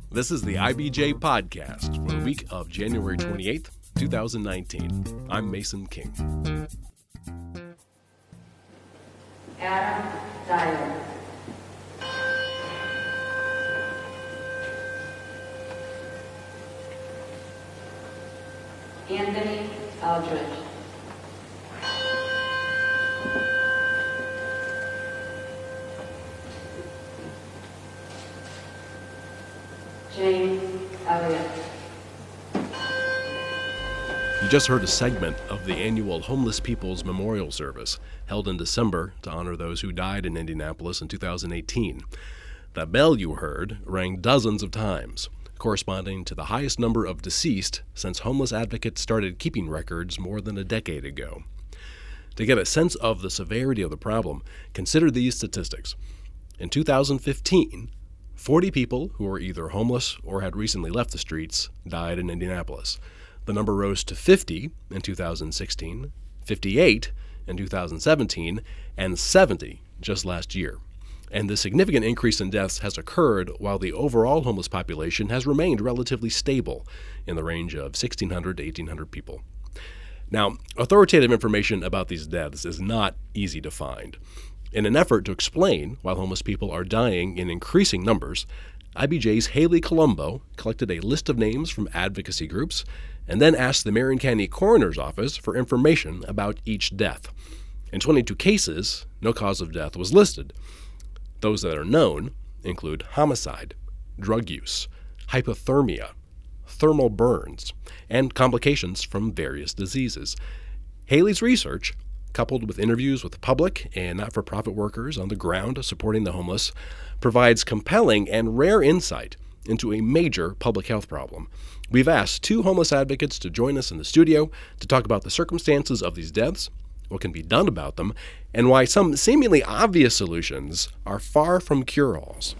This is the IBJ podcast for the week of January 28th, 2019. I'm Mason King. Adam Dyer. Anthony Aldridge. James Elliott. You just heard a segment of the annual Homeless People's Memorial Service held in December to honor those who died in Indianapolis in 2018. The bell you heard rang dozens of times, corresponding to the highest number of deceased since homeless advocates started keeping records more than a decade ago. To get a sense of the severity of the problem, consider these statistics. In 2015, 40 people who were either homeless or had recently left the streets died in Indianapolis. The number rose to 50 in 2016, 58 in 2017, and 70 just last year. And the significant increase in deaths has occurred while the overall homeless population has remained relatively stable in the range of 1,600 to 1,800 people. Now, authoritative information about these deaths is not easy to find. In an effort to explain why homeless people are dying in increasing numbers, IBJ's Haley Colombo collected a list of names from advocacy groups and then asked the Marion County Coroner's Office for information about each death. In 22 cases, no cause of death was listed. Those that are known include homicide, drug use, hypothermia, thermal burns, and complications from various diseases. Haley's research, coupled with interviews with public and not-for-profit workers on the ground supporting the homeless, provides compelling and rare insight into a major public health problem. We've asked two homeless advocates to join us in the studio to talk about the circumstances of these deaths, what can be done about them, and why some seemingly obvious solutions are far from cure-alls.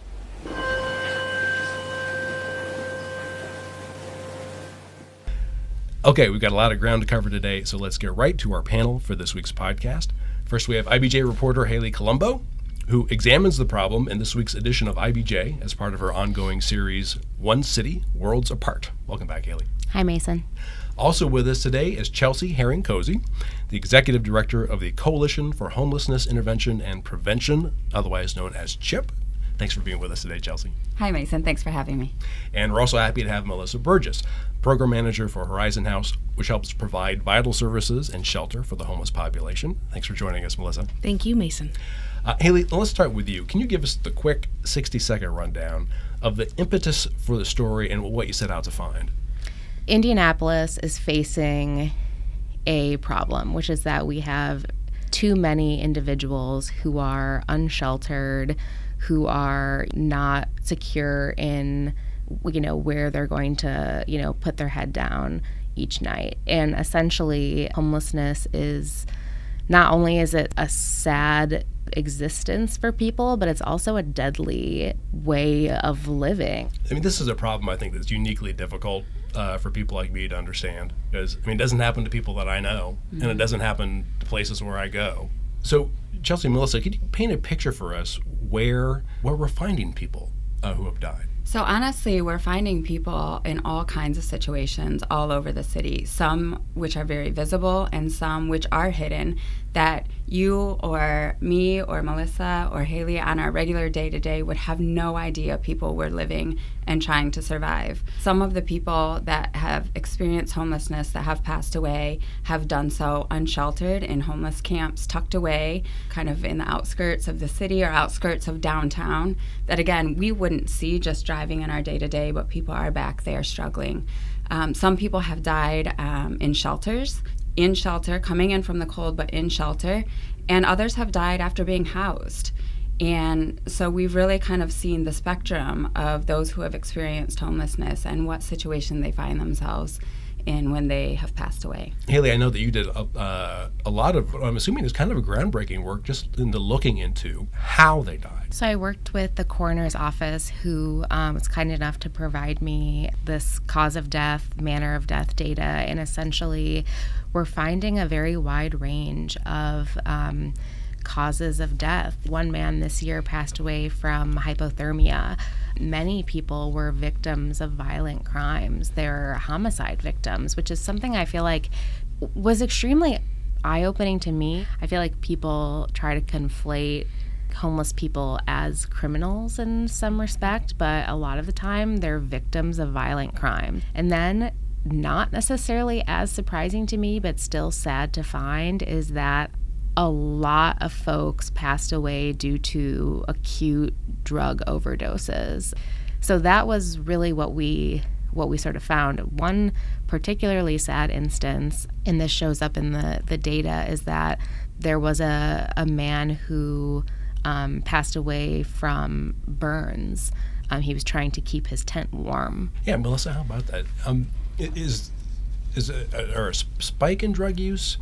Okay, we've got a lot of ground to cover today, so let's get right to our panel for this week's podcast. First, we have IBJ reporter Haley Colombo, who examines the problem in this week's edition of IBJ as part of her ongoing series, One City, Worlds Apart. Welcome back, Haley. Hi, Mason. Also with us today is Chelsea Herring-Cozy, the Executive Director of the Coalition for Homelessness Intervention and Prevention, otherwise known as CHIP. Thanks for being with us today, Chelsea. Hi, Mason. Thanks for having me. And we're also happy to have Melissa Burgess, Program Manager for Horizon House, which helps provide vital services and shelter for the homeless population. Thanks for joining us, Melissa. Thank you, Mason. Haley, let's start with you. Can you give us the quick 60-second rundown of the impetus for the story and what you set out to find? Indianapolis is facing a problem, which is that we have too many individuals who are unsheltered, who are not secure in, where they're going to, put their head down each night. And essentially, homelessness is, not only is it a sad existence for people, but it's also a deadly way of living. I mean, this is a problem I think that's uniquely difficult for people like me to understand, because it doesn't happen to people that I know, and it doesn't happen to places where I go. So, Chelsea and Melissa, could you paint a picture for us where we're finding people who have died? So honestly, we're finding people in all kinds of situations all over the city, some which are very visible and some which are hidden, that you or me or Melissa or Haley on our regular day-to-day would have no idea people were living and trying to survive. Some of the people that have experienced homelessness that have passed away have done so unsheltered in homeless camps tucked away kind of in the outskirts of the city or outskirts of downtown that, again, we wouldn't see just driving in our day-to-day, but people are back there struggling. Some people have died in shelters, coming in from the cold, but in shelter, and others have died after being housed. And so we've really kind of seen the spectrum of those who have experienced homelessness and what situation they find themselves in when they have passed away. Haley, I know that you did a lot of, I'm assuming it's kind of a groundbreaking work just into looking into how they died. So I worked with the coroner's office, who was kind enough to provide me this cause of death, manner of death data, and essentially we're finding a very wide range of causes of death. One man this year passed away from hypothermia. Many people were victims of violent crimes. They're homicide victims, which is something I feel like was extremely eye-opening to me. I feel like people try to conflate homeless people as criminals in some respect, but a lot of the time they're victims of violent crime. And then, not necessarily as surprising to me, but still sad to find, is that a lot of folks passed away due to acute drug overdoses. So that was really what we sort of found. One particularly sad instance, and this shows up in the data, is that there was a man who passed away from burns. He was trying to keep his tent warm. Yeah, Melissa, how about that? Is there a spike in drug use?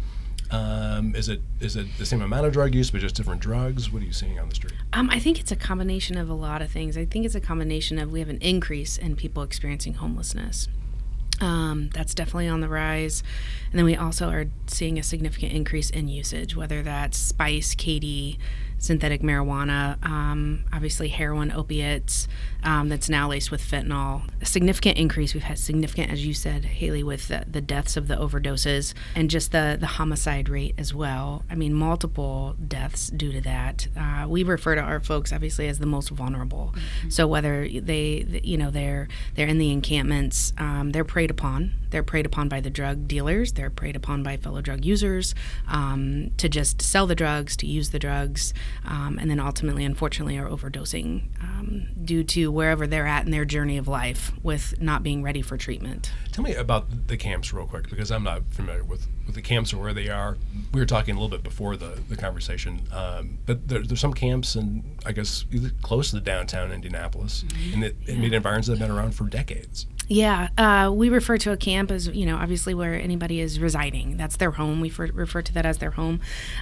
Is it the same amount of drug use but just different drugs? What are you seeing on the street? I think it's a combination of a lot of things. I think it's a combination of we have an increase in people experiencing homelessness. That's definitely on the rise. And then we also are seeing a significant increase in usage, whether that's spice, KD, synthetic marijuana, obviously heroin, opiates, that's now laced with fentanyl. A significant increase. We've had significant, as you said, Haley, with the deaths of the overdoses and just the homicide rate as well. I mean, multiple deaths due to that. We refer to our folks, obviously, as the most vulnerable. Mm-hmm. So whether they're in the encampments, they're preyed upon. They're preyed upon by the drug dealers. They're preyed upon by fellow drug users to just sell the drugs, to use the drugs, and then ultimately, unfortunately, are overdosing due to wherever they're at in their journey of life with not being ready for treatment. Tell me about the camps real quick, because I'm not familiar with the camps or where they are. We were talking a little bit before the conversation, but there's some camps, and I guess close to downtown Indianapolis, in environs that have been around for decades. Yeah, we refer to a camp as, obviously where anybody is residing. That's their home. We refer to that as their home.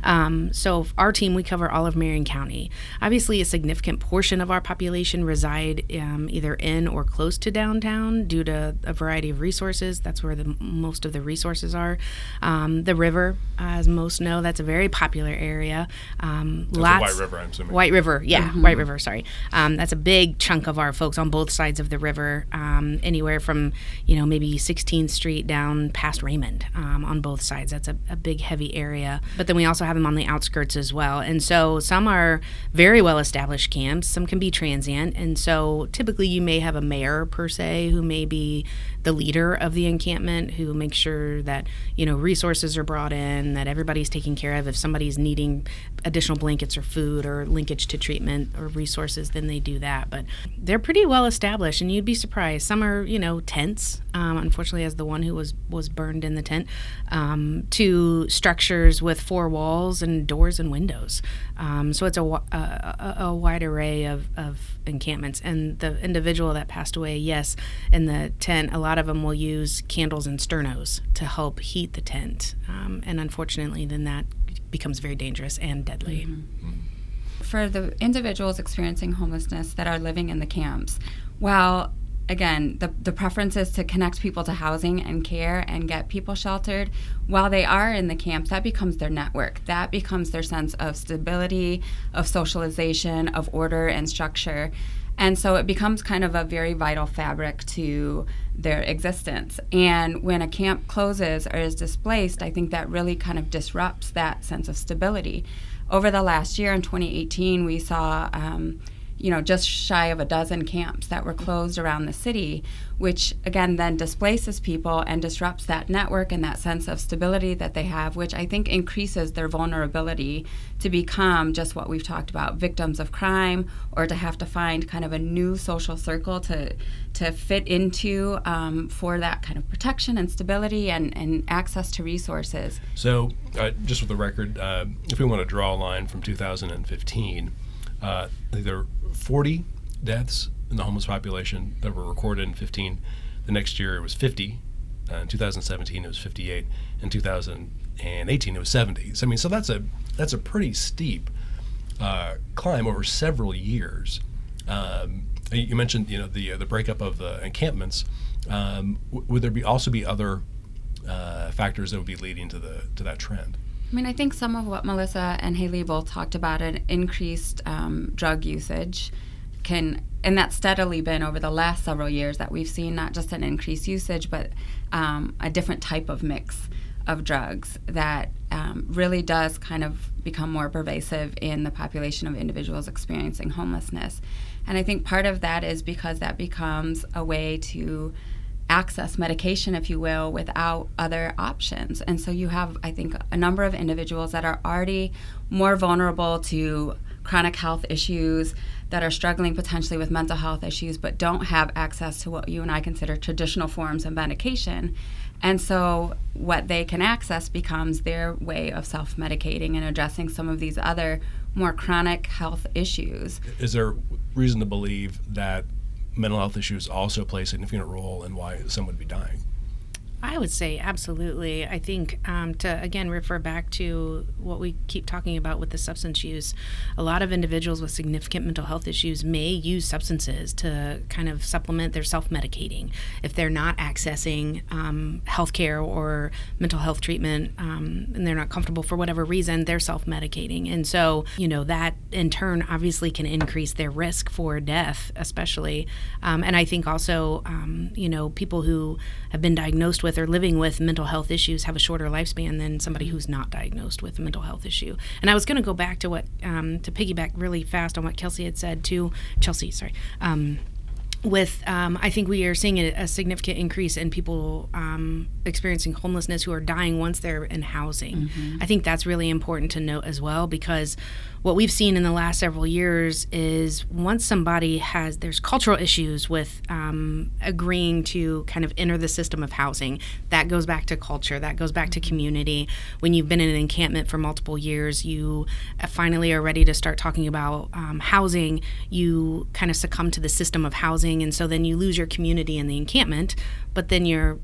So our team, we cover all of Marion County. Obviously, a significant portion of our population reside either in or close to downtown due to a variety of resources. That's where most of the resources are. The river, as most know, that's a very popular area. White River, I'm assuming. White River, yeah, mm-hmm. White River, sorry. That's a big chunk of our folks on both sides of the river, anywhere from, maybe 16th Street down past Raymond on both sides. That's a big, heavy area. But then we also have them on the outskirts as well. And so some are very well-established camps. Some can be transient. And so typically you may have a mayor, per se, who may be the leader of the encampment, who makes sure that, resources are brought in, that everybody's taken care of. If somebody's needing additional blankets or food or linkage to treatment or resources, then they do that. But they're pretty well-established, and you'd be surprised. Some are, tents, unfortunately, as the one who was burned in the tent, to structures with 4 walls and doors and windows. So it's a wide array of encampments. And the individual that passed away, yes, in the tent, a lot of them will use candles and sternos to help heat the tent. And unfortunately, then that becomes very dangerous and deadly. Mm-hmm. For the individuals experiencing homelessness that are living in the camps, while again, the preference is to connect people to housing and care and get people sheltered. While they are in the camps, that becomes their network. That becomes their sense of stability, of socialization, of order and structure. And so it becomes kind of a very vital fabric to their existence. And when a camp closes or is displaced, I think that really kind of disrupts that sense of stability. Over the last year, in 2018, we saw just shy of a dozen camps that were closed around the city, which again then displaces people and disrupts that network and that sense of stability that they have, which I think increases their vulnerability to become just what we've talked about, victims of crime, or to have to find kind of a new social circle to fit into for that kind of protection and stability and access to resources. So just for the record, if we want to draw a line from 2015, there were 40 deaths in the homeless population that were recorded in 15. The next year it was 50. In 2017 it was 58. In 2018 it was 70. So that's a pretty steep climb over several years. You mentioned the breakup of the encampments. Would there also be other factors that would be leading to that trend? I mean, I think some of what Melissa and Haley both talked about, an increased drug usage and that's steadily been over the last several years that we've seen not just an increased usage, but a different type of mix of drugs that really does kind of become more pervasive in the population of individuals experiencing homelessness. And I think part of that is because that becomes a way to access medication, if you will, without other options. And so you have, I think, a number of individuals that are already more vulnerable to chronic health issues, that are struggling potentially with mental health issues, but don't have access to what you and I consider traditional forms of medication. And so what they can access becomes their way of self-medicating and addressing some of these other more chronic health issues. Is there reason to believe that mental health issues also play a significant role in why some would be dying? I would say absolutely. I think to, again, refer back to what we keep talking about with the substance use, a lot of individuals with significant mental health issues may use substances to kind of supplement their self-medicating. If they're not accessing healthcare or mental health treatment and they're not comfortable for whatever reason, they're self-medicating. And so, that in turn obviously can increase their risk for death, especially. And I think also, people who have been diagnosed with or living with mental health issues have a shorter lifespan than somebody who's not diagnosed with a mental health issue. And I was going to go back to what, to piggyback really fast on what Chelsea had said too. I think we are seeing a significant increase in people experiencing homelessness who are dying once they're in housing. Mm-hmm. I think that's really important to note as well, because what we've seen in the last several years is once somebody there's cultural issues with agreeing to kind of enter the system of housing. That goes back to culture, that goes back to community. When you've been in an encampment for multiple years, you finally are ready to start talking about housing, you kind of succumb to the system of housing, and so then you lose your community in the encampment, but then you're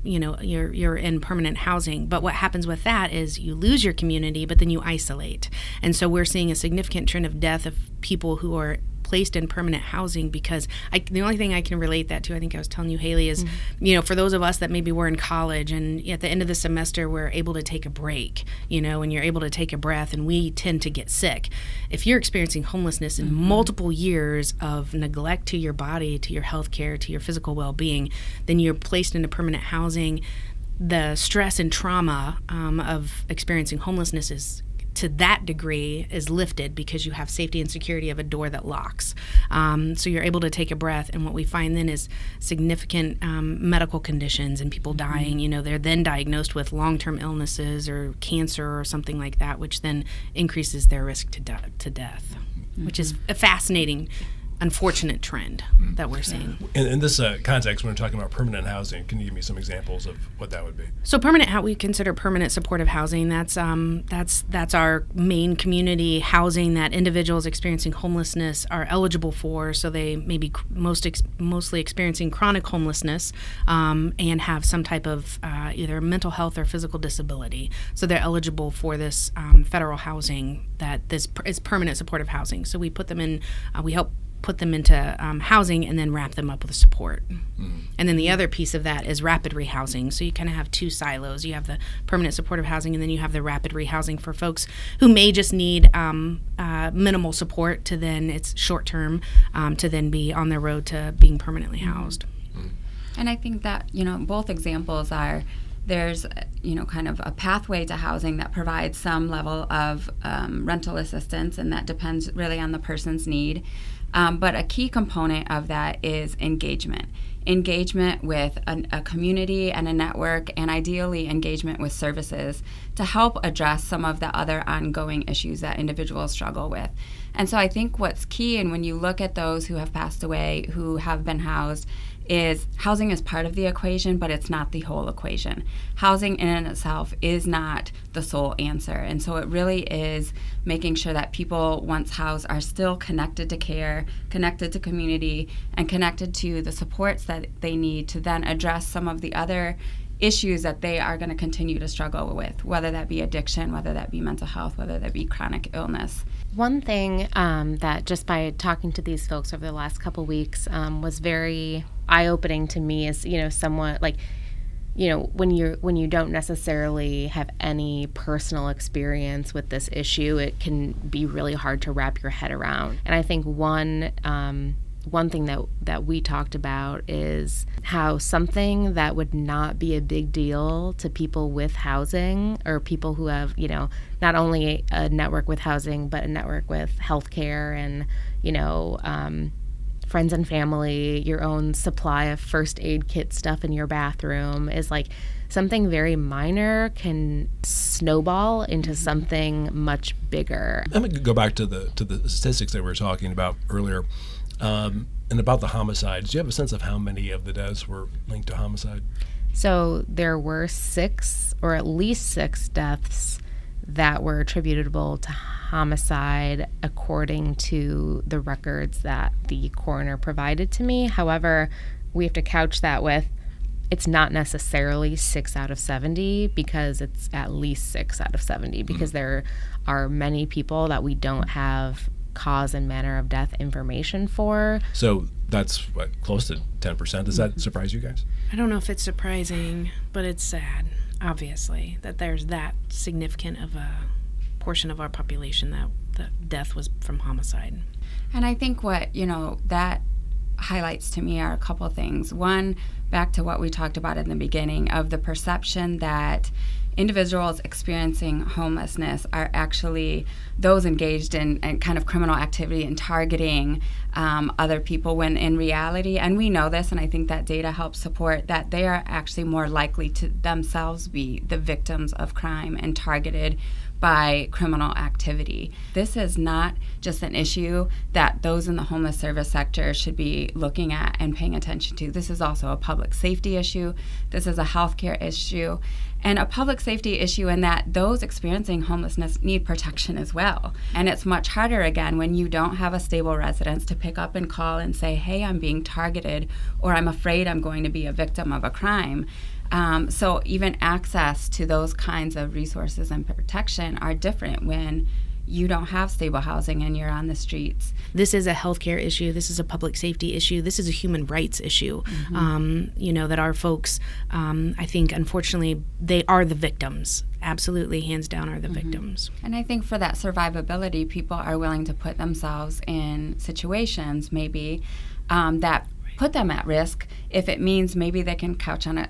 in permanent housing. But what happens with that is you lose your community, but then you isolate. And so we're seeing a significant trend of death of people who are placed in permanent housing because the only thing I can relate that to, I think I was telling you, Haley, is, for those of us that maybe were in college and at the end of the semester we're able to take a break, and you're able to take a breath, and we tend to get sick. If you're experiencing homelessness in multiple years of neglect to your body, to your health care, to your physical well-being, then you're placed into permanent housing. The stress and trauma of experiencing homelessness is to that degree is lifted because you have safety and security of a door that locks. So you're able to take a breath, and what we find then is significant medical conditions and people dying. They're then diagnosed with long-term illnesses or cancer or something like that, which then increases their risk to death, which is a fascinating, unfortunate trend that we're seeing. In this context, when we're talking about permanent housing, can you give me some examples of what that would be? So we consider permanent supportive housing. That's our main community housing that individuals experiencing homelessness are eligible for. So they may be mostly experiencing chronic homelessness and have some type of either mental health or physical disability. So they're eligible for this federal housing that this is permanent supportive housing. So we put them in. We help put them into housing and then wrap them up with support. And then the other piece of that is rapid rehousing. So you kind of have two silos. You have the permanent supportive housing, and then you have the rapid rehousing for folks who may just need minimal support to then, it's short term, to then be on their road to being permanently housed. And I think that, both examples are, there's, kind of a pathway to housing that provides some level of rental assistance, and that depends really on the person's need. But a key component of that is engagement with a community and a network, and ideally engagement with services to help address some of the other ongoing issues that individuals struggle with. And so I think what's key, and when you look at those who have passed away, who have been housed, is housing is part of the equation, but it's not the whole equation. Housing in and itself is not the sole answer. And so it really is making sure that people, once housed, are still connected to care, connected to community, and connected to the supports that they need to then address some of the other issues that they are going to continue to struggle with, whether that be addiction, whether that be mental health, whether that be chronic illness. One thing that just by talking to these folks over the last couple weeks was very eye-opening to me is, somewhat like when you don't necessarily have any personal experience with this issue, it can be really hard to wrap your head around. And I think one thing that we talked about is how something that would not be a big deal to people with housing, or people who have, not only a network with housing, but a network with healthcare and, friends and family, your own supply of first aid kit stuff in your bathroom, is like something very minor can snowball into something much bigger. Let me go back to the statistics that we were talking about earlier. And about the homicides, do you have a sense of how many of the deaths were linked to homicide? So there were 6, or at least 6 deaths that were attributable to homicide, according to the records that the coroner provided to me. However, we have to couch that with, it's not necessarily 6 out of 70, because it's at least 6 out of 70, because there are many people that we don't have cause and manner of death information for. So that's close to 10%. Does that surprise you guys? I don't know if it's surprising, but it's sad, obviously, that there's that significant of a portion of our population that the death was from homicide. And I think what, that highlights to me are a couple things. One, back to what we talked about in the beginning, of the perception that individuals experiencing homelessness are actually those engaged in kind of criminal activity and targeting other people, when in reality, and we know this, and I think that data helps support that, they are actually more likely to themselves be the victims of crime and targeted by criminal activity. This is not just an issue that those in the homeless service sector should be looking at and paying attention to. This is also a public safety issue. This is a healthcare issue, and a public safety issue in that those experiencing homelessness need protection as well. And it's much harder, again, when you don't have a stable residence to pick up and call and say, hey, I'm being targeted, or I'm afraid I'm going to be a victim of a crime. So even access to those kinds of resources and protection are different when you don't have stable housing and you're on the streets. This is a healthcare issue. This is a public safety issue. This is a human rights issue. That our folks, I think, unfortunately, they are the victims. Absolutely, hands down, are the victims. And I think for that survivability, people are willing to put themselves in situations maybe that put them at risk, if it means maybe they can couch on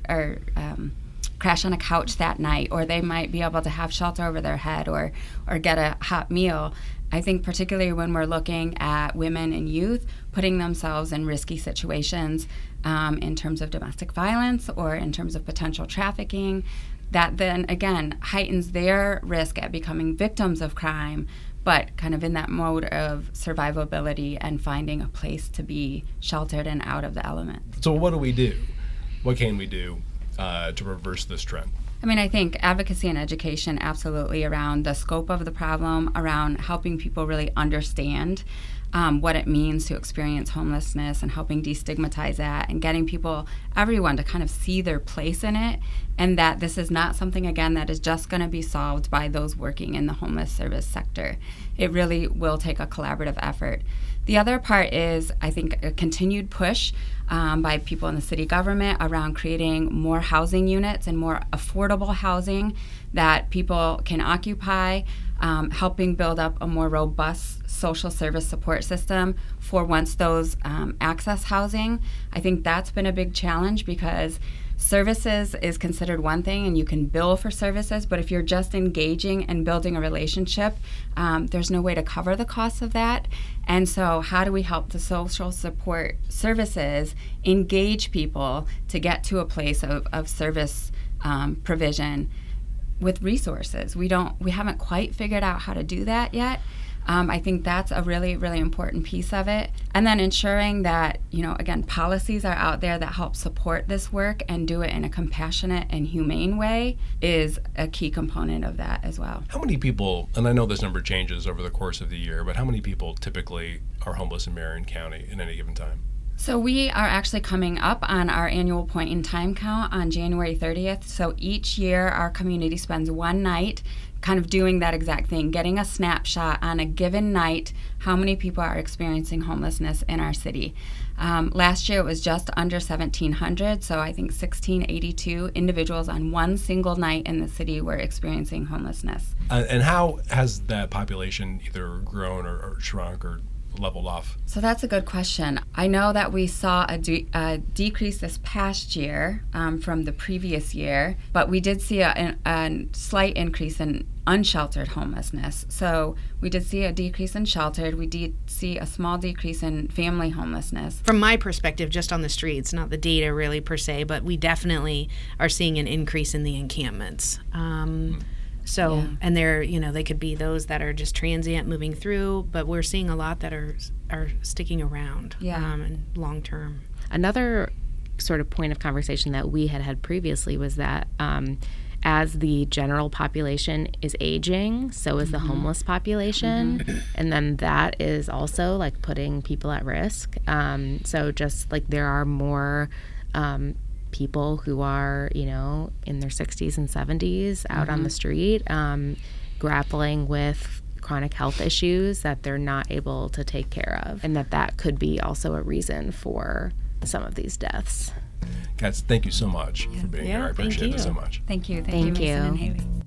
crash on a couch that night, or they might be able to have shelter over their head, or get a hot meal. I think particularly when we're looking at women and youth putting themselves in risky situations in terms of domestic violence or in terms of potential trafficking, that then again heightens their risk at becoming victims of crime, but kind of in that mode of survivability and finding a place to be sheltered and out of the element. So what do we do? What can we do to reverse this trend? I mean, I think advocacy and education absolutely around the scope of the problem, around helping people really understand what it means to experience homelessness and helping destigmatize that and getting everyone to kind of see their place in it, and that this is not something, again, that is just going to be solved by those working in the homeless service sector. It really will take a collaborative effort. The other part is, I think, a continued push by people in the city government around creating more housing units and more affordable housing that people can occupy, helping build up a more robust social service support system for once those access housing. I think that's been a big challenge, because services is considered one thing and you can bill for services, but if you're just engaging and building a relationship, there's no way to cover the costs of that. And so how do we help the social support services engage people to get to a place of service provision with resources? We haven't quite figured out how to do that yet. I think that's a really, really important piece of it. And then ensuring that, again, policies are out there that help support this work and do it in a compassionate and humane way is a key component of that as well. How many people, and I know this number changes over the course of the year, but how many people typically are homeless in Marion County in any given time? So we are actually coming up on our annual point in time count on January 30th. So each year our community spends one night kind of doing that exact thing, getting a snapshot on a given night, how many people are experiencing homelessness in our city. Last year it was just under 1,700, so I think 1,682 individuals on one single night in the city were experiencing homelessness. And how has that population either grown or shrunk or leveled off? So that's a good question. I know that we saw a decrease this past year from the previous year, but we did see a slight increase in unsheltered homelessness. So we did see a decrease in sheltered. We did see a small decrease in family homelessness. From my perspective, just on the streets, not the data really per se, but we definitely are seeing an increase in the encampments. And there, they could be those that are just transient moving through, but we're seeing a lot that are sticking around and long term. Another sort of point of conversation that we had previously was that as the general population is aging, so is the homeless population, and then that is also like putting people at risk. So just like there are more people who are, in their 60s and 70s out on the street, grappling with chronic health issues that they're not able to take care of, and that could be also a reason for some of these deaths. Guys, thank you so much for being here. I appreciate it so much. Thank you. Thank you. Mason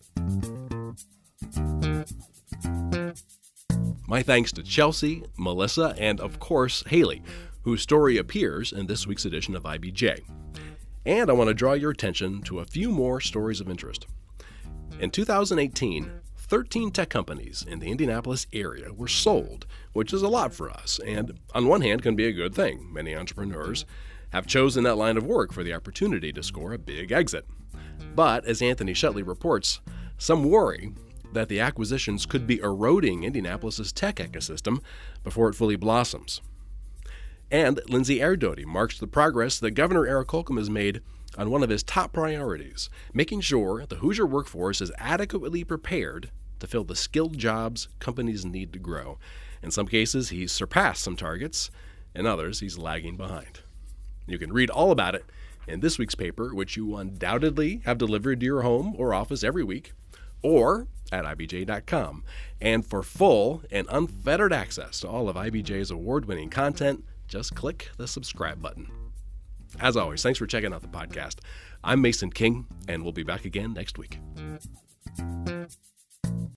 and Haley. My thanks to Chelsea, Melissa, and of course, Haley, whose story appears in this week's edition of IBJ. And I want to draw your attention to a few more stories of interest. In 2018, 13 tech companies in the Indianapolis area were sold, which is a lot for us, and on one hand can be a good thing. Many entrepreneurs have chosen that line of work for the opportunity to score a big exit. But, as Anthony Shetley reports, some worry that the acquisitions could be eroding Indianapolis's tech ecosystem before it fully blossoms. And Lindsay Erdoty marks the progress that Governor Eric Holcomb has made on one of his top priorities, making sure the Hoosier workforce is adequately prepared to fill the skilled jobs companies need to grow. In some cases, he's surpassed some targets. In others, he's lagging behind. You can read all about it in this week's paper, which you undoubtedly have delivered to your home or office every week, or at IBJ.com. And for full and unfettered access to all of IBJ's award-winning content, just click the subscribe button. As always, thanks for checking out the podcast. I'm Mason King, and we'll be back again next week.